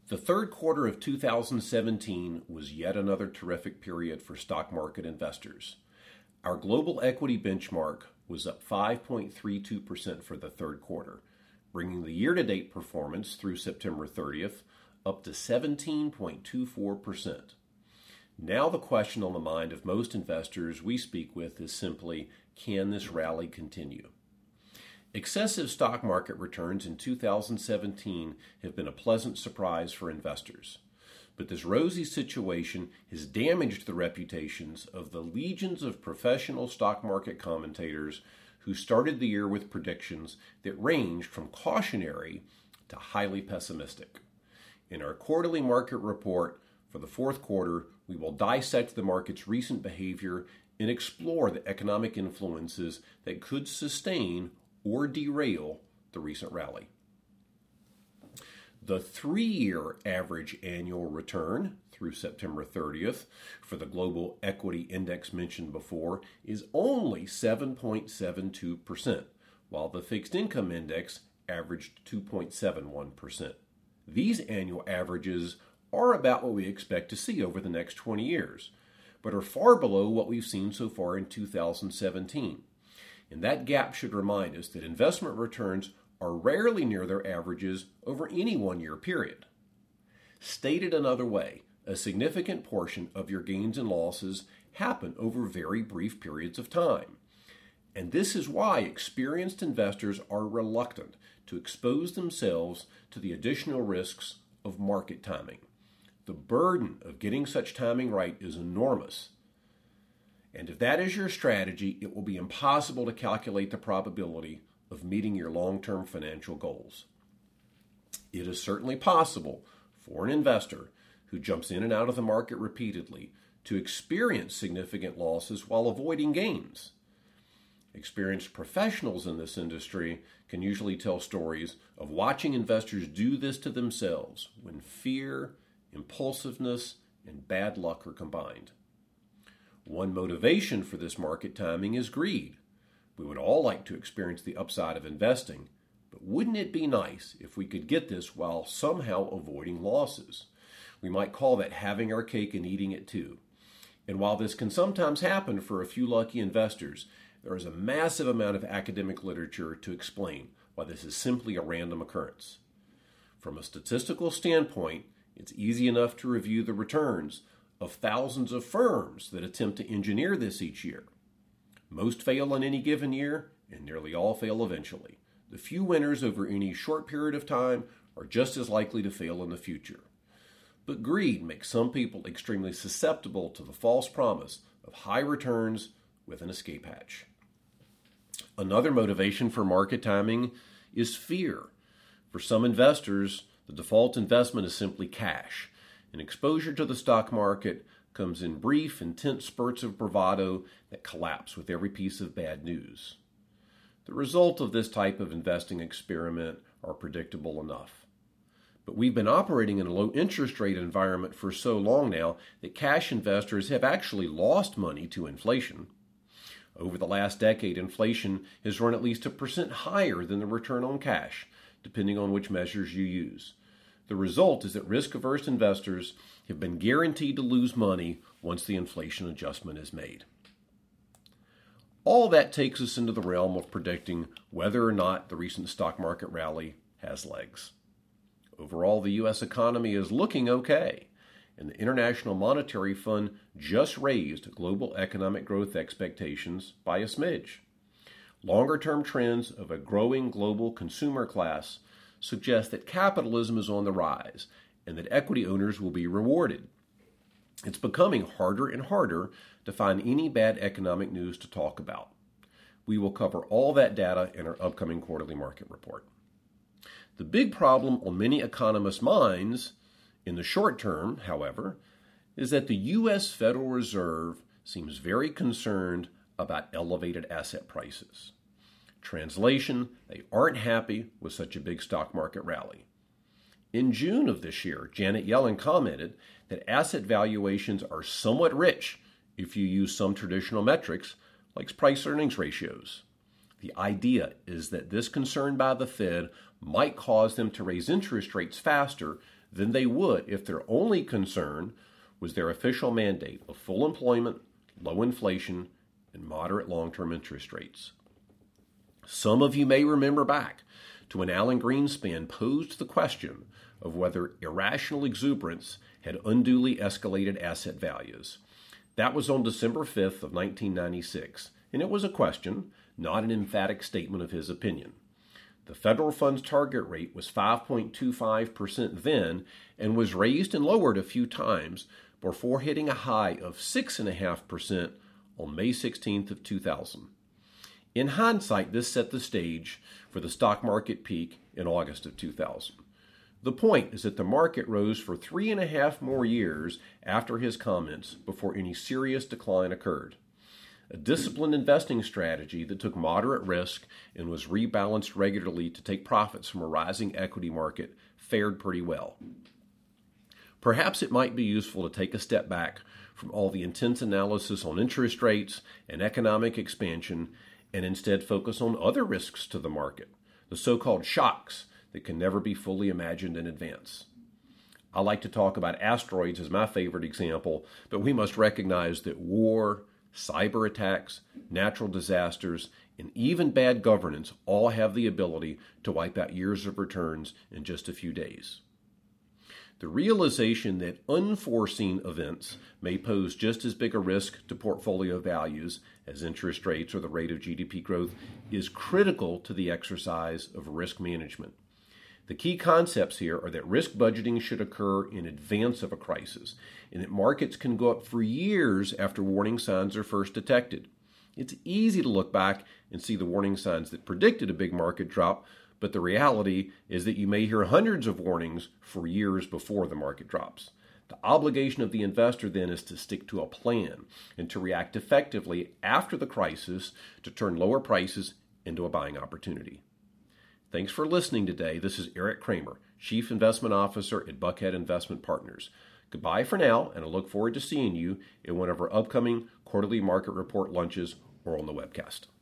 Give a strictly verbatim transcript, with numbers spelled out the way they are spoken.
The third quarter of two thousand seventeen was yet another terrific period for stock market investors. Our global equity benchmark was up five point three two percent for the third quarter, bringing the year-to-date performance through September thirtieth up to seventeen point two four percent. Now the question on the mind of most investors we speak with is simply, can this rally continue? Excessive stock market returns in two thousand seventeen have been a pleasant surprise for investors. But this rosy situation has damaged the reputations of the legions of professional stock market commentators who started the year with predictions that ranged from cautionary to highly pessimistic. In our quarterly market report for the fourth quarter, we will dissect the market's recent behavior and explore the economic influences that could sustain or derail the recent rally. The three-year average annual return through September thirtieth for the global equity index mentioned before is only seven point seven two percent, while the fixed income index averaged two point seven one percent. These annual averages are about what we expect to see over the next twenty years, but are far below what we've seen so far in two thousand seventeen. And that gap should remind us that investment returns are rarely near their averages over any one-year period. Stated another way, a significant portion of your gains and losses happen over very brief periods of time. And this is why experienced investors are reluctant to expose themselves to the additional risks of market timing. The burden of getting such timing right is enormous. And if that is your strategy, it will be impossible to calculate the probability of meeting your long-term financial goals. It is certainly possible for an investor who jumps in and out of the market repeatedly to experience significant losses while avoiding gains. Experienced professionals in this industry can usually tell stories of watching investors do this to themselves when fear, impulsiveness, and bad luck are combined. One motivation for this market timing is greed. We would all like to experience the upside of investing, but wouldn't it be nice if we could get this while somehow avoiding losses? We might call that having our cake and eating it too. And while this can sometimes happen for a few lucky investors, there is a massive amount of academic literature to explain why this is simply a random occurrence. From a statistical standpoint, it's easy enough to review the returns of thousands of firms that attempt to engineer this each year. Most fail in any given year, and nearly all fail eventually. The few winners over any short period of time are just as likely to fail in the future. But greed makes some people extremely susceptible to the false promise of high returns with an escape hatch. Another motivation for market timing is fear. For some investors, the default investment is simply cash, and exposure to the stock market comes in brief, intense spurts of bravado that collapse with every piece of bad news. The result of this type of investing experiment are predictable enough. But we've been operating in a low interest rate environment for so long now that cash investors have actually lost money to inflation. Over the last decade, inflation has run at least a percent higher than the return on cash, depending on which measures you use. The result is that risk-averse investors have been guaranteed to lose money once the inflation adjustment is made. All that takes us into the realm of predicting whether or not the recent stock market rally has legs. Overall, the U S economy is looking okay, and the International Monetary Fund just raised global economic growth expectations by a smidge. Longer-term trends of a growing global consumer class suggest that capitalism is on the rise and that equity owners will be rewarded. It's becoming harder and harder to find any bad economic news to talk about. We will cover all that data in our upcoming quarterly market report. The big problem on many economists' minds in the short term, however, is that the U S Federal Reserve seems very concerned about elevated asset prices. Translation, they aren't happy with such a big stock market rally. In June of this year, Janet Yellen commented that asset valuations are somewhat rich if you use some traditional metrics like price-earnings ratios. The idea is that this concern by the Fed might cause them to raise interest rates faster than they would if their only concern was their official mandate of full employment, low inflation, and moderate long-term interest rates. Some of you may remember back to when Alan Greenspan posed the question of whether irrational exuberance had unduly escalated asset values. That was on December fifth of nineteen ninety-six, and it was a question, not an emphatic statement of his opinion. The federal funds target rate was five point two five percent then and was raised and lowered a few times before hitting a high of six point five percent on May sixteenth of two thousand. In hindsight, this set the stage for the stock market peak in August of two thousand. The point is that the market rose for three and a half more years after his comments before any serious decline occurred. A disciplined investing strategy that took moderate risk and was rebalanced regularly to take profits from a rising equity market fared pretty well. Perhaps it might be useful to take a step back from all the intense analysis on interest rates and economic expansion and instead focus on other risks to the market, the so-called shocks that can never be fully imagined in advance. I like to talk about asteroids as my favorite example, but we must recognize that war, cyber attacks, natural disasters, and even bad governance all have the ability to wipe out years of returns in just a few days. The realization that unforeseen events may pose just as big a risk to portfolio values as interest rates or the rate of G D P growth is critical to the exercise of risk management. The key concepts here are that risk budgeting should occur in advance of a crisis, and that markets can go up for years after warning signs are first detected. It's easy to look back and see the warning signs that predicted a big market drop, but the reality is that you may hear hundreds of warnings for years before the market drops. The obligation of the investor then is to stick to a plan and to react effectively after the crisis to turn lower prices into a buying opportunity. Thanks for listening today. This is Eric Kramer, Chief Investment Officer at Buckhead Investment Partners. Goodbye for now, and I look forward to seeing you in one of our upcoming quarterly market report lunches or on the webcast.